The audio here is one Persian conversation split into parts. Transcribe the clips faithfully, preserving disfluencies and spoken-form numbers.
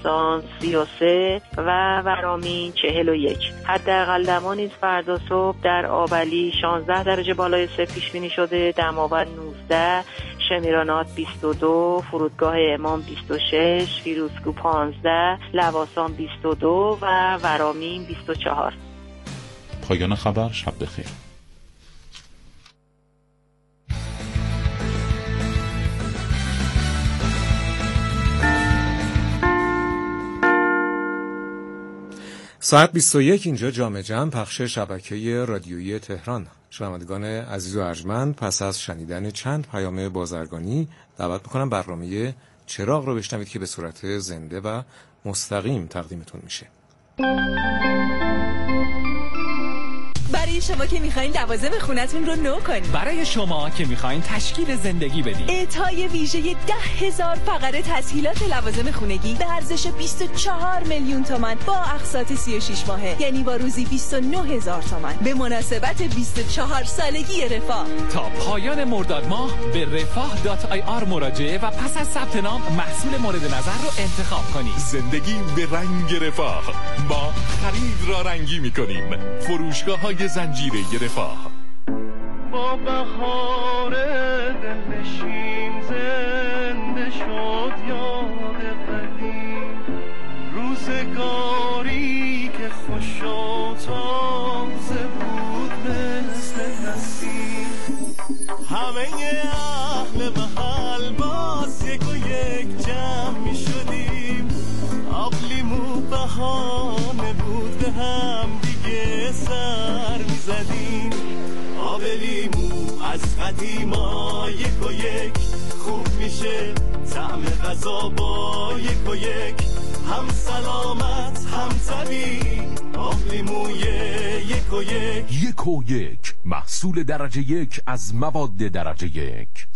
لواسان سی و سه و ورامین چهل و یک. حداقل دما نیز فردا صبح در آبلی شانزده درجه بالای صفر پیش بینی شده، دماوند نوزده، شمیرانات بیست و دو، فرودگاه امام بیست و شش، فیروزکو پانزده، لواسان بیست و دو و ورامین بیست و چهار. پایان خبر. شب بخیر. ساعت بیست و یک اینجا جامع جمع پخش شبکه رادیویی تهران. شنوندگان عزیز و ارجمند، پس از شنیدن چند پیام بازرگانی دعوت میکنم برنامه چراغ رو بشنوید که به صورت زنده و مستقیم تقدیمتون میشه. برای شما که میخواین لوازم خونتون رو نو کنید، برای شما که میخواین تشکیل زندگی بدید، اعطای ویژه ده هزار فقره تسهیلات لوازم خونگی به ارزش بیست و چهار میلیون تومان با اقساط سی و شش ماهه، یعنی با روزی بیست و نه هزار تومان به مناسبت بیست و چهار سالگی رفاه. تا پایان مرداد ماه به رفاه دات آی آر مراجعه و پس از ثبت نام محصول مورد نظر رو انتخاب کنید. زندگی به رنگ رفاه. ما خرید را رنگی میکنیم. فروشگاه های زنجیره رفاه. با بهار دلنشین زنده شد یاد قدیم، روزگاری که خوش و تازه بود مثل نسیم. همه اهل محل باز یک و یک جمع می شدیم، آب لیمو بهانه بود به هم دیگه سر می زدیم. آب لیمو از قدیما یک و یک خوب میشه، طعم غذا با یک و یک هم سلامت هم طبیعی. آب لیموی یک و یک. یک و یک محصول درجه یک از مواد درجه یک.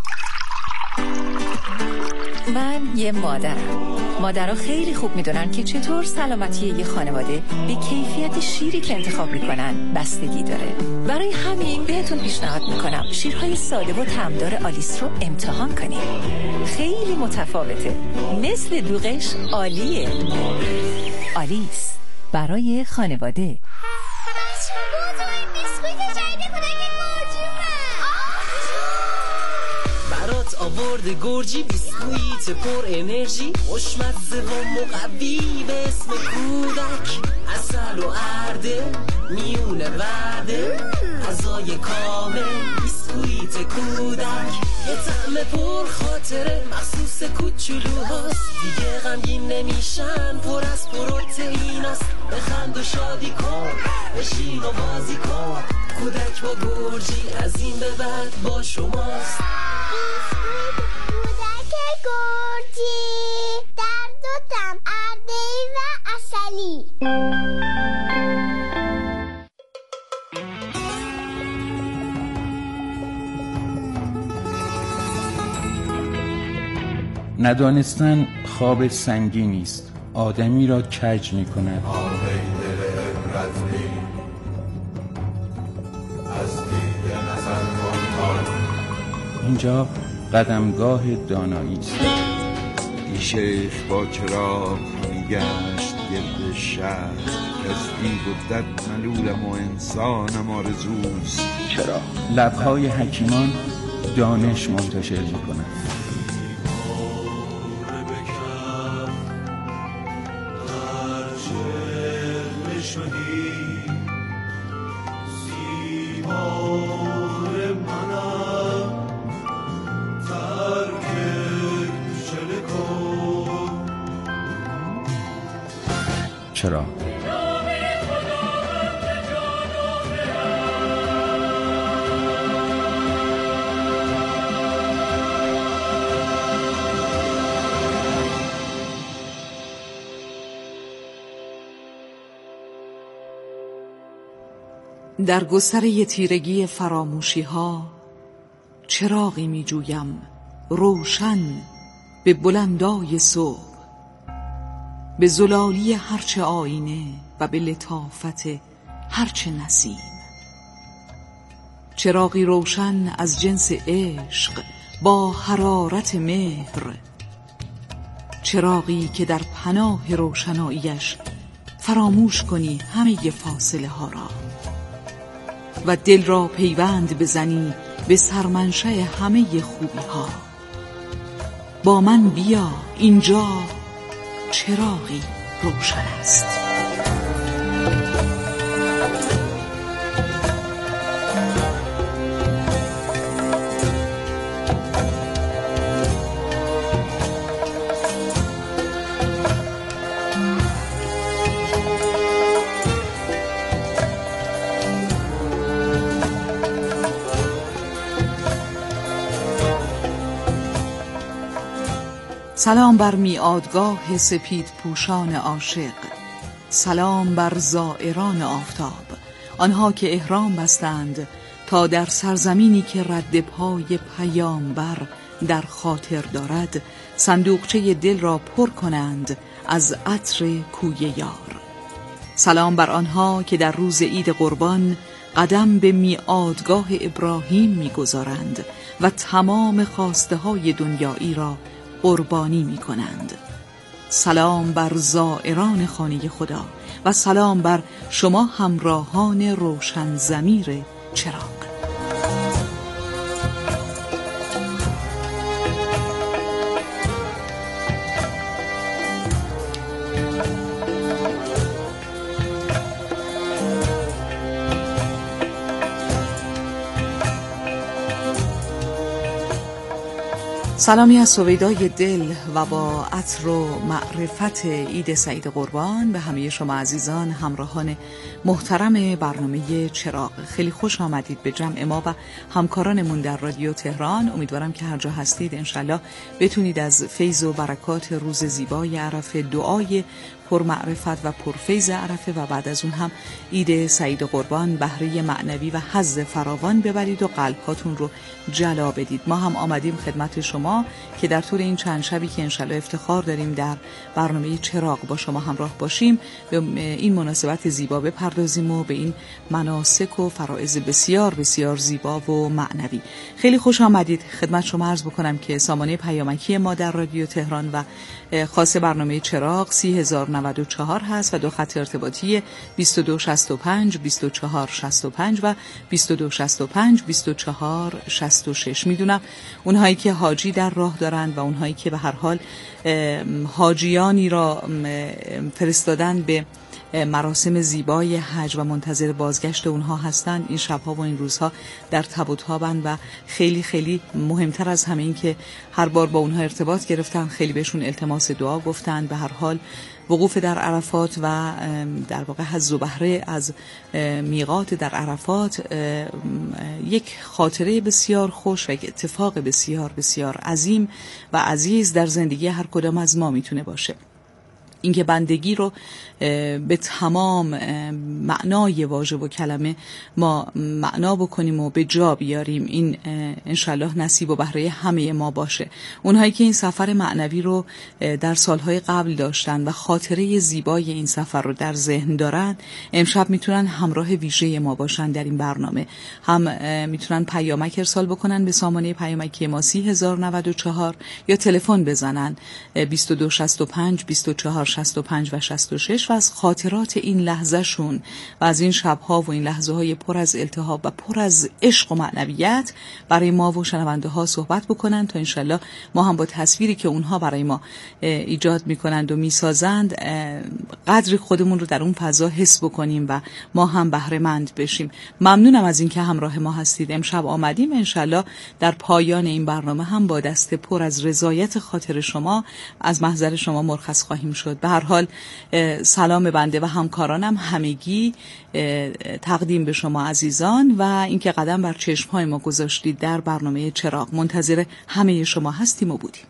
من یه مادرم. مادرها خیلی خوب میدونن که چطور سلامتی یه خانواده به کیفیت شیری که انتخاب میکنن بستگی داره. برای همین بهتون پیشنهاد میکنم شیرهای ساده و طعمدار آلیس رو امتحان کنید. خیلی متفاوته، مثل دوغش عالیه. آلیس برای خانواده. آورده گرجی بیسکویت پر انرژی، خوشمزه و مقوی به اسم کودک، عسل و ارده میونه وعده، غذای کامل بیسکویت کودک، یه طعم پر خاطره مخصوص کوچولوهاست، دیگه غمگین نمیشن، پر از پروتئیناست. بخند و شادی کن، بشین و بازی کن، کودک با گرجی از این به بعد با شماست. کودک گرجی در دو طعم، ارده‌ای و عسلی. ندانستن خواب سنگینی است، آدمی را کج می‌کند. اینجا قدمگاه دانایی است. این شیخ با چراغ میگشت گرد شهر، کس دیو و دد ملولم و انسانم آرزوست. چرا؟ لبهای حکیمان دانش منتشر میکنند. چرا؟ در گستره تیرگی فراموشی ها چراغی می جویم روشن به بلندای صبح، به زلالی هرچه آینه و به لطافت هرچه نسیم. چراغی روشن از جنس عشق با حرارت مهر، چراغی که در پناه روشناییش فراموش کنی همه فاصله ها را و دل را پیوند بزنی به سرمنشأ همه خوبی ها. با من بیا، اینجا چراغی روشن است. سلام بر میعادگاه سپید پوشان عاشق، سلام بر زائران آفتاب، آنها که احرام بستند تا در سرزمینی که رد پای پیامبر در خاطر دارد صندوقچه دل را پر کنند از عطر کوی یار. سلام بر آنها که در روز عید قربان قدم به میعادگاه ابراهیم میگذارند و تمام خواسته های دنیایی را قربانی می کنند. سلام بر زائران خانه خدا و سلام بر شما همراهان روشن ضمیر چراغ. سلامی از سویدای دل و با عطر و معرفت عید سعید قربان به همه شما عزیزان همراهان محترم برنامه چراغ. خیلی خوش آمدید به جمع ما و همکارانمون در رادیو تهران. امیدوارم که هر جا هستید انشالله بتونید از فیض و برکات روز زیبای عرفه، دعای پر معرفت و پرفیض عرفه و بعد از اون هم عید سعید قربان بهره معنوی و حظ فراوان ببرید و قلب‌هاتون رو جلا بدید. ما هم آمدیم خدمت شما که در طول این چند شبی که انشالله افتخار داریم در برنامه چراغ با شما همراه باشیم به این مناسبت زیبا بپردازیم و به این مناسک و فرائض بسیار بسیار زیبا و معنوی. خیلی خوش آمدید. خدمت شما عرض بکنم که سامانه پیامکی ما در رادیو تهران و خاص برنامه چراغ سی هزار و نود و چهار هست و دو خط ارتباطی بیست و دو شصت و پنج بیست و چهار شصت و پنج و بیست و دو شصت و پنج بیست و چهار شصت و شش. میدونم اونهایی که حاجی در راه دارند و اونهایی که به هر حال حاجیانی را فرستادن به مراسم زیبای حج و منتظر بازگشت اونها هستند، این شبها و این روزها در تب و تابن و خیلی خیلی مهمتر از همه این که هر بار با اونها ارتباط گرفتن خیلی بهشون التماس دعا گفتن. به هر حال وقوف در عرفات و در واقع حظ و بهره از میقات در عرفات یک خاطره بسیار خوش و یک اتفاق بسیار بسیار عظیم و عزیز در زندگی هر کدام از ما میتونه باشه. اینکه بندگی رو به تمام معنای واژه و کلمه ما معنا بکنیم و به جا بیاریم، این انشالله نصیب و بهره همه ما باشه. اونهایی که این سفر معنوی رو در سالهای قبل داشتن و خاطره زیبای این سفر رو در ذهن دارن امشب میتونن همراه ویژه ما باشن در این برنامه. هم میتونن پیامک ارسال بکنن به سامانه پیامکی ما سی هزار و نود و چهار یا تلفن بزنن بیست و دو شصت و پنج بیست و چهار شصت و پنج و شصت و شش و از خاطرات این لحظه شون و از این شبها و این لحظه های پر از التهاب و پر از عشق و معنویت برای ما و شنونده ها صحبت بکنن تا انشالله ما هم با تصویری که اونها برای ما ایجاد میکنند و میسازند قدری خودمون رو در اون فضا حس بکنیم و ما هم بهره مند بشیم. ممنونم از این که همراه ما هستید. امشب آمدیم انشالله در پایان این برنامه هم با دست پر از رضایت خاطر شما از محضر شما مرخص خواهیم شد. به هر حال سلام بنده و همکارانم همگی تقدیم به شما عزیزان و اینکه قدم بر چشم‌های ما گذاشتید در برنامه چراغ. منتظر همه شما هستیم و بودیم.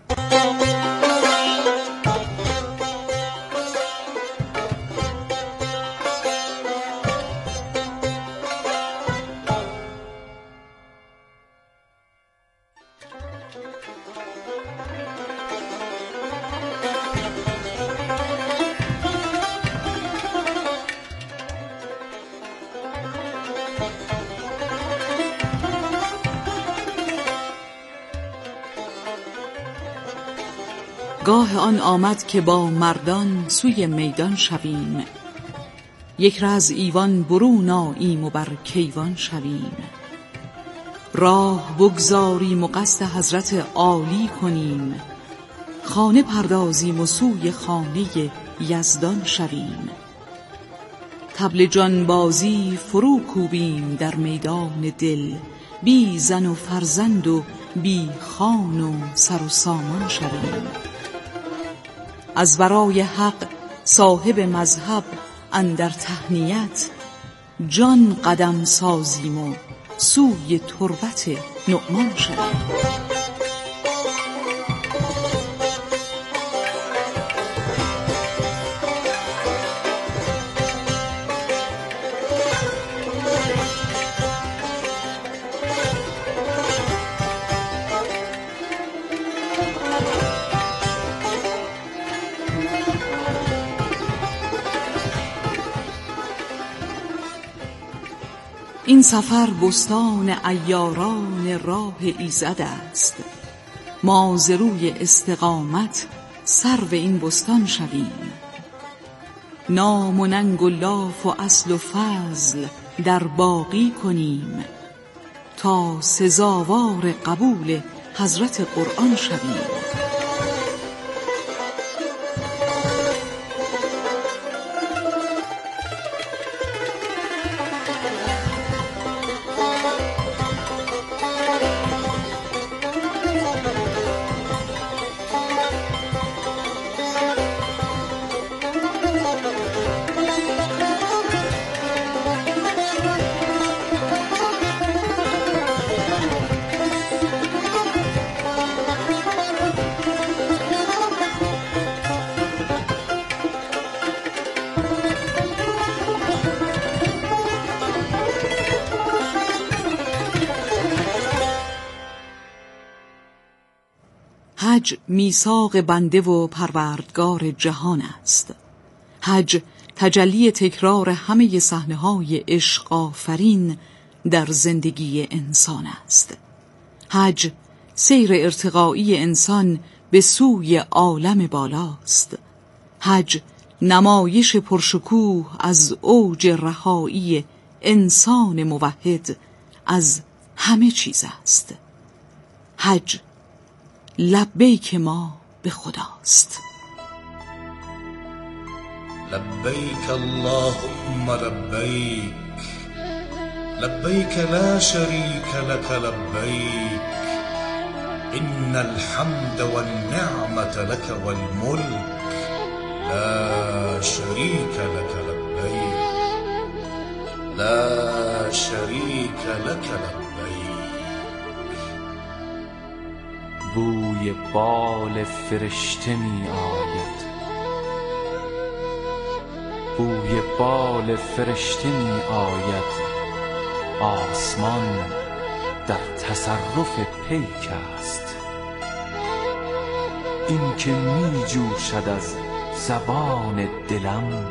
گاه آن آمد که با مردان سوی میدان شویم. یک را از ایوان برون آییم و بر کیوان شویم. راه بگذاریم و قصد حضرت عالی کنیم. خانه پردازیم و سوی خانه یزدان شویم. طبل جانبازی فرو کوبیم در میدان دل. بی زن و فرزند و بی خان و سر و سامان شویم. از برای حق صاحب مذهب اندر تهنیت. جان قدم سازیم و سوی تربت نعمان شویم. این سفر بستان عیاران راه ایزد است. ما ز روی استقامت سرو این بستان شویم. نام و ننگ و لاف و اصل و فضل در باقی کنیم. تا سزاوار قبول حضرت قرآن شویم. حج میثاق بنده و پروردگار جهان است. حج تجلی تکرار همه صحنه‌های عشق آفرین در زندگی انسان است. حج سیر ارتقایی انسان به سوی عالم بالاست. حج نمایش پرشکوه از اوج رهایی انسان موحد از همه چیز است. حج لبیک ما به خداست. لبیک اللهم لبیک لبیک لا شریک لک لبیک ان الحمد والنعمة لك والملك لا شریک لک لبیک لا شریک لک لبیک. بوی بال فرشته می آید. بوی بال فرشته می آید. آسمان در تصرف پیک است. این که می جوشد از زبان دلم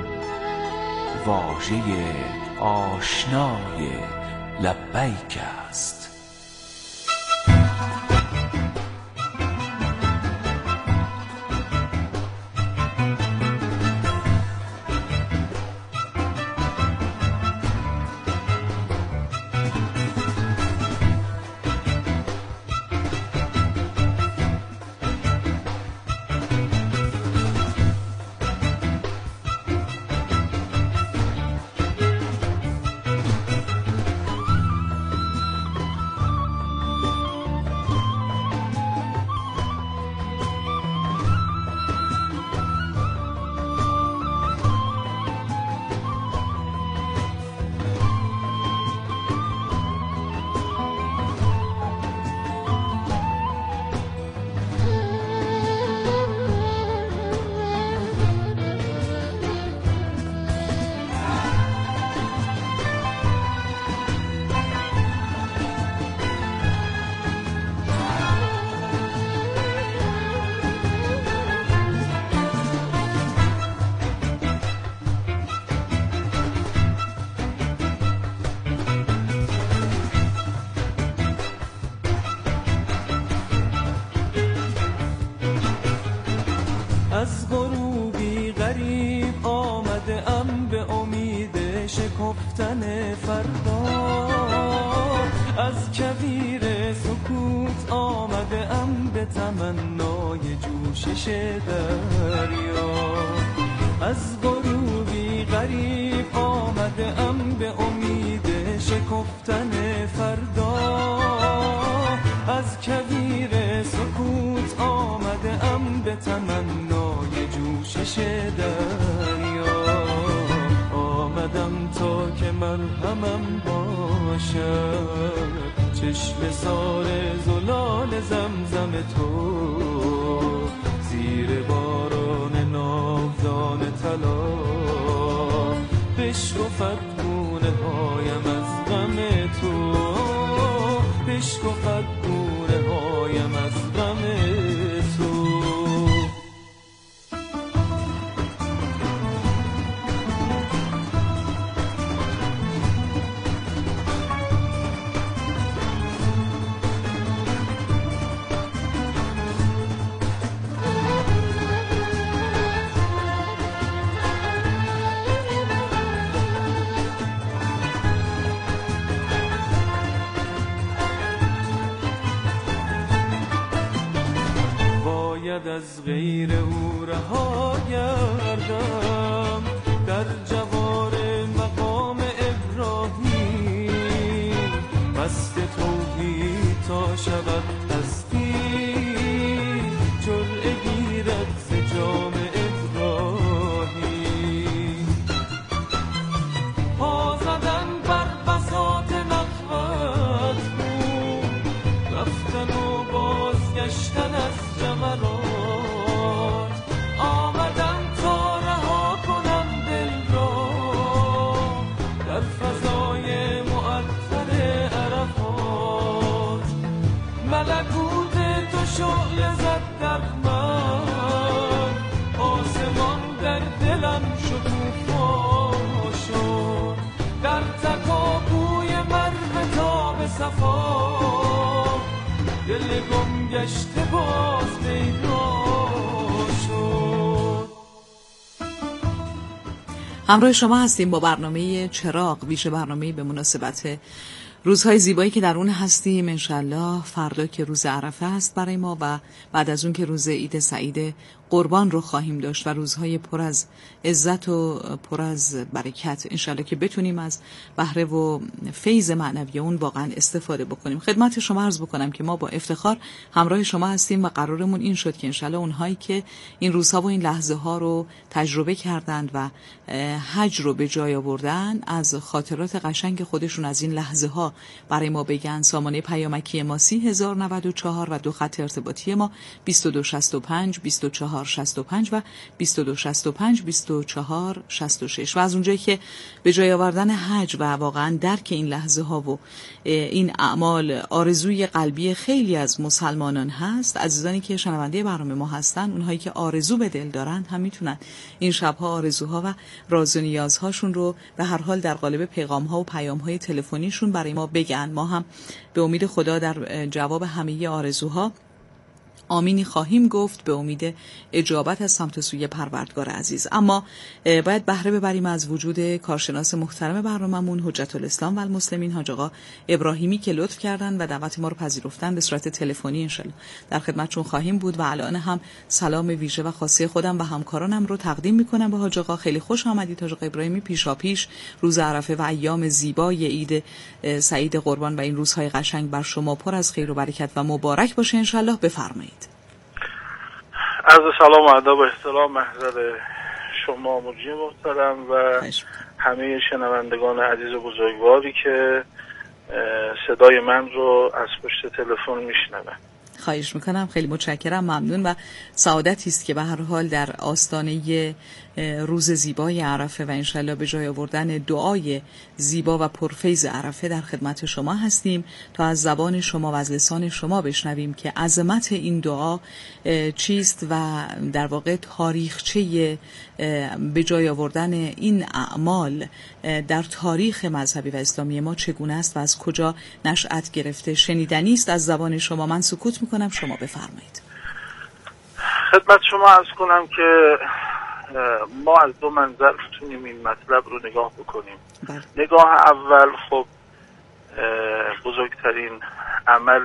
واژه آشنای لبیک است. آمده ام به امید شکفتن فردا، از کویر سکوت آمده ام به تمنای جوشش دریا، از غروبی غریب آمده ام به امید شکفتن فردا، از کویر سکوت آمده ام به تمنای جوشش دریا، آمدم تا که مرهمم باشد چشم سار زلال زمزم تو، زیر باران ناودان طلا بشکفد گونه هایم از غم تو، بشکفد گونه هایم از غم تو. از غیر او رها گردم در جوار مقام ابراهیم، بست توحید تا شود هستی جرعه گیرد ز جام ابراهیم، پا زدن بر بساط نخوت بود، رفتن و بازگشتن از جمرات، شعله زد در من، آسمان در دلم شکوفا شد، در تکاپوی مرو تاب صفا، دل گم گشته باز پیدا شد. همراه شما هستیم با برنامه چراغ، ویژه برنامه به مناسبت روزهای زیبایی که در اون هستیم. انشالله فردا که روز عرفه است برای ما و بعد از اون که روز عید سعید قربان رو خواهیم داشت و روزهای پر از عزت و پر از برکت، انشالله که بتونیم از بهره و فیض معنوی اون واقعا استفاده بکنیم. خدمت شما عرض بکنم که ما با افتخار همراه شما هستیم و قرارمون این شد که انشالله اونهایی که این روزها و این لحظه ها رو تجربه کردند و حج رو به جای آوردن، از خاطرات قشنگ خودشون از این لحظه ها برای ما بگن. سامانه پیامکی ما سی هزار و نود و چهار و دو خط ارتباطی ما بیست و دو شصت و پنج بیست و چهار شصت و پنج و بیست و دو شصت و پنج بیست و چهار شصت و شش. و از اونجایی که به جای آوردن حج و واقعا درک این لحظه ها و این اعمال آرزوی قلبی خیلی از مسلمانان هست، عزیزانی که شنونده برنامه ما هستن، اونهایی که آرزو به دل دارن هم میتونن این شبها آرزوها و راز و نیازهاشون رو به هر حال در قالب پیغام ها و پیام های تلفنیشون برای ما بگن. ما هم به امید خدا در جواب همه آرزوها آمینی خواهیم گفت، به امید اجابت از سمت سوی پروردگار عزیز. اما باید بهره ببریم از وجود کارشناس محترم برنامه‌مون، حجت الاسلام و المسلمین حاج آقا ابراهیمی که لطف کردن و دعوت ما رو پذیرفتن به صورت تلفنی. انشالله در خدمتشون خواهیم بود و الان هم سلام ویژه و خاصه خودم و همکارانم رو تقدیم میکنم به حاج آقا. خیلی خوش آمدید حاج آقا ابراهیمی. پیشاپیش روز عرفه و ایام زیبای عید سعید قربان و این روزهای قشنگ بر شما پر از خیر و برکت و مبارک باشه انشالله. بفرمایید. عرض سلام و ادب و احترام محضر شما مجری محترم و همه شنوندگان عزیز و بزرگواری که صدای من رو از پشت تلفن میشنون. خواهش میکنم، خیلی متشکرم، ممنون و سعادتی است که به هر حال در آستانه روز زیبای عرفه و انشالله به جای آوردن دعای زیبا و پرفیض عرفه در خدمت شما هستیم تا از زبان شما و از لسان شما بشنویم که عظمت این دعا چیست و در واقع تاریخچه به جای آوردن این اعمال در تاریخ مذهبی و اسلامی ما چگونه است و از کجا نشأت گرفته. شنیدنی است از زبان شما. من سکوت میکنم، شما بفرمایید. خدمت شما عرض کنم که ما از دو منظر میتونیم این مطلب رو نگاه بکنیم. بله. نگاه اول خب بزرگترین عمل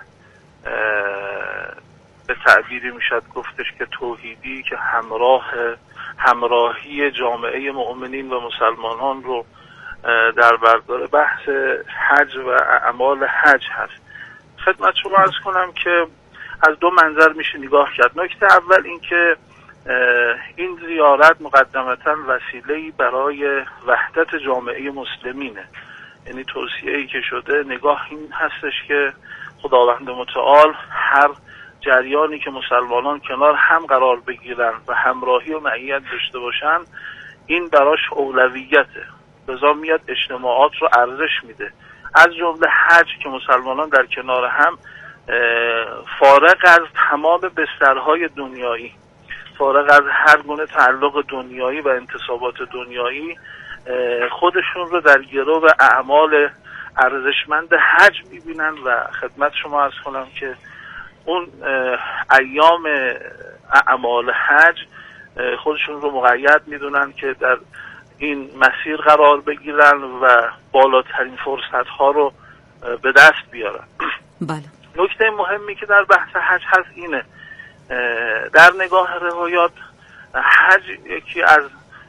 به تعبیری میشد گفتش که توحیدی که همراه همراهی جامعه مؤمنین و مسلمانان رو در بردار بحث حج و اعمال حج هست. خدمت شما عرض کنم که از دو منظر میشه نگاه کرد. نکته اول این که این زیارت مقدمتا وسیله‌ای برای وحدت جامعه مسلمینه، یعنی توصیه‌ای که شده نگاه این هستش که خداوند متعال هر جریانی که مسلمانان کنار هم قرار بگیرن و همراهی و معیت داشته باشن این براش اولویته، لذا میاد اجتماعات رو ارزش میده، از جمله حج که مسلمانان در کنار هم فارغ از تمام بسترهای دنیایی، فارغ از هر گونه تعلق دنیایی و انتصابات دنیایی خودشون رو در گرو اعمال ارزشمند حج میبینن و خدمت شما عرض کنم که اون ایام اعمال حج خودشون رو مقید میدونن که در این مسیر قرار بگیرن و بالاترین فرصت ها رو به دست بیارن. بله. نکته مهمی که در بحث حج هست اینه، در نگاه روایات حج یکی از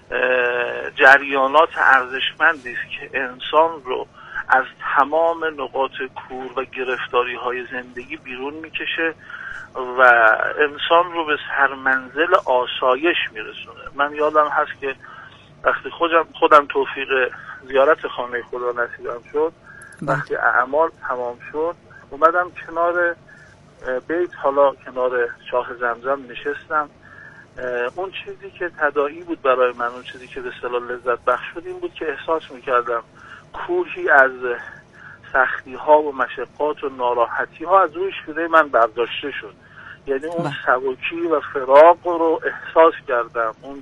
جریانات ارزشمندی است که انسان رو از تمام نقاط کور و گرفتاری های زندگی بیرون میکشه و انسان رو به سرمنزل آسایش میرسونه. من یادم هست که وقتی خودم خودم توفیق زیارت خانه خدا نصیبم شد، وقتی اعمال تمام شد اومدم کنار بیت، حالا کنار چاه زمزم نشستم. اون چیزی که تداعی بود برای من، اون چیزی که به اصطلاح لذت بخش بود این بود که احساس میکردم کوهی از سختی ها و مشقات و ناراحتی ها از روی شده من برداشته شد. یعنی اون سبکی و فراق رو احساس کردم، اون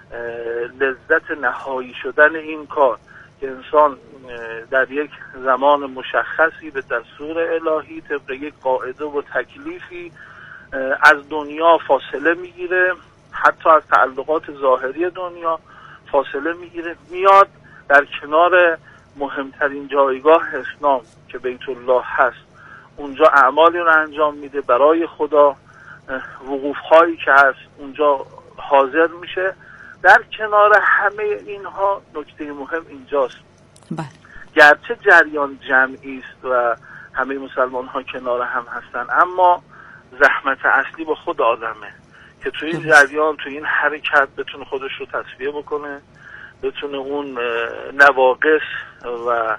لذت نهایی شدن این کار که انسان در یک زمان مشخصی به دستور الهی طبق یک قاعده و تکلیفی از دنیا فاصله میگیره، حتی از تعلقات ظاهری دنیا فاصله میگیره، میاد در کنار مهمترین جایگاه اسلام که بیت الله هست، اونجا اعمالی رو انجام میده برای خدا، وقوف هایی که هست اونجا حاضر میشه. در کنار همه اینها نکته مهم اینجاست، بله. گرچه جریان جمعی است و همه مسلمان ها کنار هم هستن، اما زحمت اصلی با خود آدمه که توی این جریان، توی این حرکت بتونه خودش رو تصفیه بکنه، بتونه اون نواقص و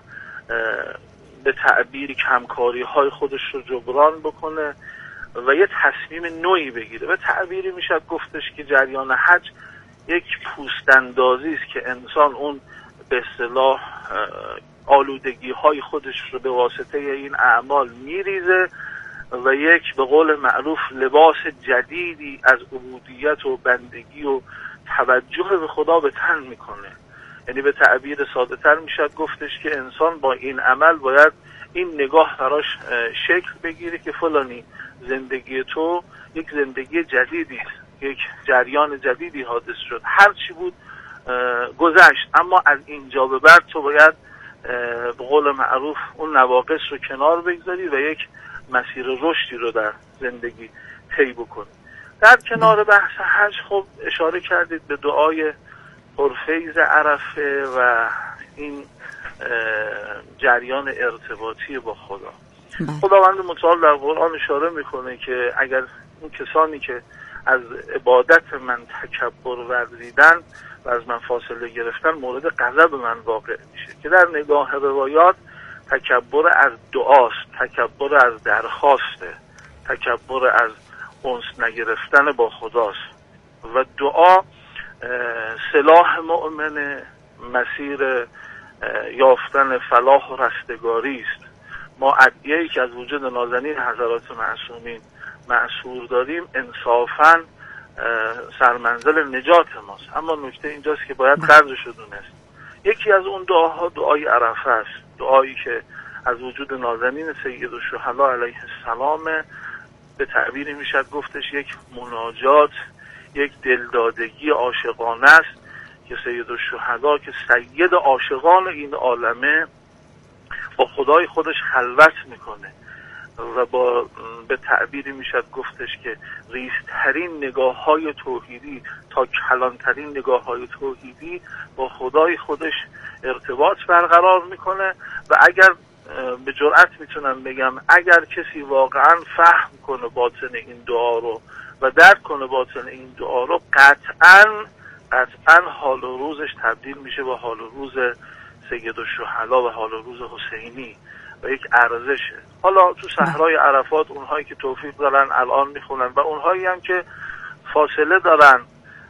به تعبیر کمکاری های خودش رو جبران بکنه و یه تصمیم نوعی بگیره. به تعبیری میشه گفتش که جریان حج یک پوستاندازی است که انسان اون به اصطلاح آلودگی های خودش رو به واسطه این اعمال میریزه و یک به قول معروف لباس جدیدی از عبودیت و بندگی و توجه به خدا به تن میکنه. یعنی به تعبیر ساده تر میشه گفتش که انسان با این عمل باید این نگاه براش شکل بگیره که فلانی زندگی تو یک زندگی جدیدی است، یک جریان جدیدی حادث شد، هر چی بود گذشت، اما از اینجا به بعد تو باید به قول معروف اون نواقص رو کنار بگذاری و یک مسیر رشدی رو در زندگی طی بکنی. در کنار بحث حج خب اشاره کردید به دعای پرفیض عرفه و این جریان ارتباطی با خدا. خداوند متعال در قرآن اشاره میکنه که اگر اون کسانی که از عبادت من تکبر ورزیدن و از من فاصله گرفتن مورد غضب من واقع میشه، که در نگاه روایات تکبر از دعاست، تکبر از درخواسته، تکبر از انس نگرفتن با خداست و دعا سلاح مؤمن، مسیر یافتن فلاح و رستگاری است. ما ادعیه‌ای که از وجود نازنین حضرات معصومین معصور داریم انصافاً سرمنزل نجات ماست، اما نکته اینجاست که باید قدرش رو دونست. یکی از اون دعاها دعای عرفه است، دعایی که از وجود نازنین سید الشهدا علیه السلام، به تعبیری میشد گفتش یک مناجات، یک دلدادگی عاشقانه است که سید الشهدا که سید عاشقان این عالمه با خدای خودش خلوت میکنه و با به تعبیری میشد گفتش که ریزترین نگاه های توحیدی تا کلانترین نگاه های توحیدی با خدای خودش ارتباط برقرار میکنه و اگر به جرئت میتونم بگم اگر کسی واقعا فهم کنه باطن این دعا رو و درک کنه باطن این دعا رو قطعاً قطعاً حال و روزش تبدیل میشه با حال و روز سید الشهدا و حال و روز حسینی و یک ارزشه. حالا تو صحرای عرفات اونهایی که توفیق دارن الان میخونن و اونهایی هم که فاصله دارن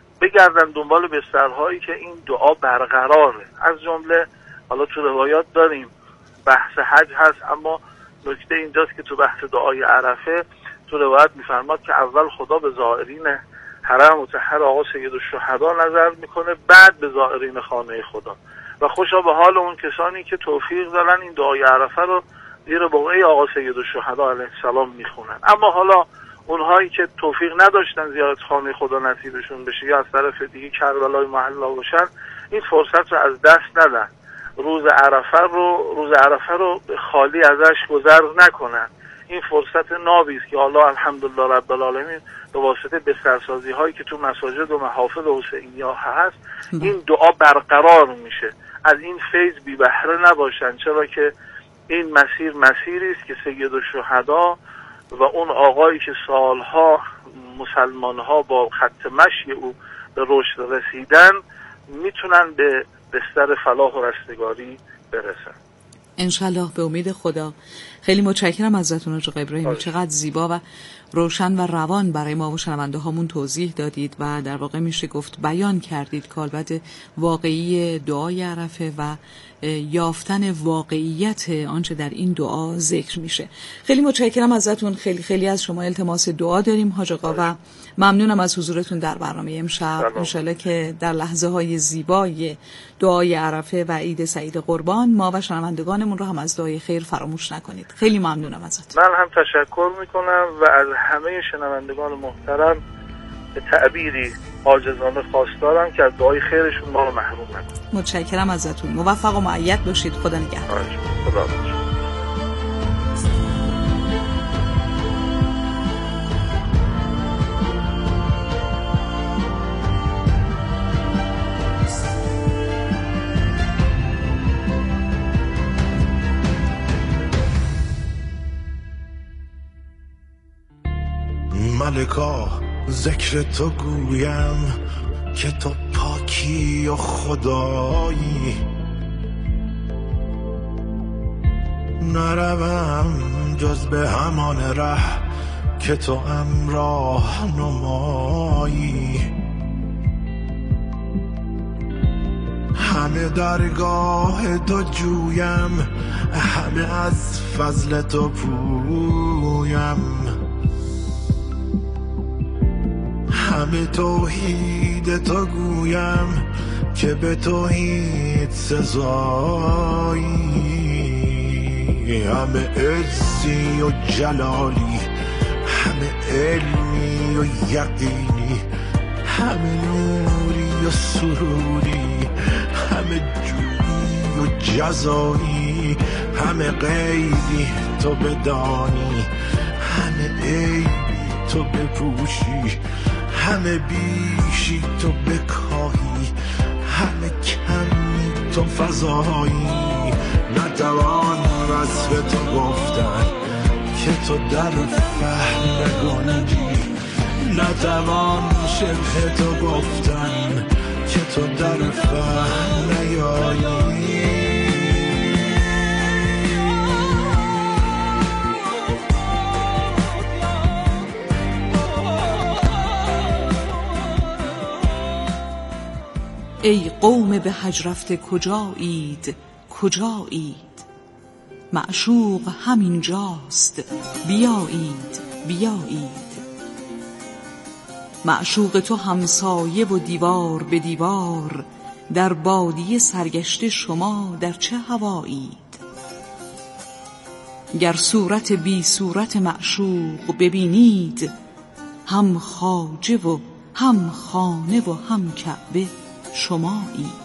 بگردن دنبال بسترهایی که این دعا برقراره. از جمله حالا تو روایات داریم بحث حج هست، اما نکته اینجاست که تو بحث دعای عرفه تو روایت میفرماد که اول خدا به زائرین حرم مطهر آقا سید الشهدا نظر میکنه، بعد به زائرین خانه خدا و خوشا به حال اون کسانی که توفیق دارن این دعای عرفه رو زیر بقعه آقا سید الشهدا علیه السلام میخونن. اما حالا اونهایی که توفیق نداشتن زیارت خانه خدا نصیبشون بشه یا از طرف دیگه کربلای محلا باشن، این فرصت رو از دست ندن، روز عرفه رو روز عرفه رو خالی ازش گذر نکنن. این فرصت نابی است که الله الحمدلله رب العالمین به واسطه بسترسازی هایی که تو مساجد و محافل حسینیه هست این دعا برقرار میشه. از این فیض بی بهره نباشن، چرا که این مسیر مسیری است که سید الشهدا و اون آقایی که سالها مسلمان ها با خط مشی او به رشد رسیدن میتونن به بستر فلاح و رستگاری برسن انشالله به امید خدا. خیلی متشکرم ازتون آقای ابراهیمی، چقدر زیبا و روشن و روان برای ما و شنونده هامون توضیح دادید و در واقع میشه گفت بیان کردید کالبد واقعی دعای عرفه و یافتن واقعیت آنچه در این دعا ذکر میشه. خیلی متشکرم ازتون، خیلی خیلی از شما التماس دعا داریم حاج آقا و ممنونم از حضورتون در برنامه امشب. انشالله که در لحظه های زیبای دعای عرفه و عید سعید قربان ما و شنوندگانمون رو هم از دعای خیر فراموش نکنید. خیلی ممنونم ازتون. من هم تشکر میکنم و از همه شنوندگان محترم به تعبیری عاجزانه خواستارم که از دعای خیرشون ما رو محروم نکنید. متشکرم ازتون، موفق و مؤید باشید. خدا نگهدار. خدا نگهدار. ملکا ذکر تو گویم که تو پاکی و خدایی، نروم جز به همان ره که تو امراه نمایی. همه درگاه تو جویم، همه از فضل تو پویم، همه توحید تو گویم که به توحید سزایی. همه عزی و جلالی، همه علمی و یقینی، همه نوری و سروری، همه جویی و جزایی، همه غیبی تو بدانی، همه عیبی تو بپوشی، همه بیشی تو بکاهی، همه کمی تو فضایی. نتوان وصف تو گفتن که تو در فهم نگنجی، نتوان شبه تو گفتن که تو در فهم نیایی. ای قوم به حج رفته کجایید کجایید، معشوق همین جاست بیایید بیایید. معشوق تو همسایه و دیوار به دیوار، در بادیه سرگشته شما در چه هوایید. گر صورت بی صورت معشوق ببینید، هم خواجه و هم خانه و هم کعبه شمایید.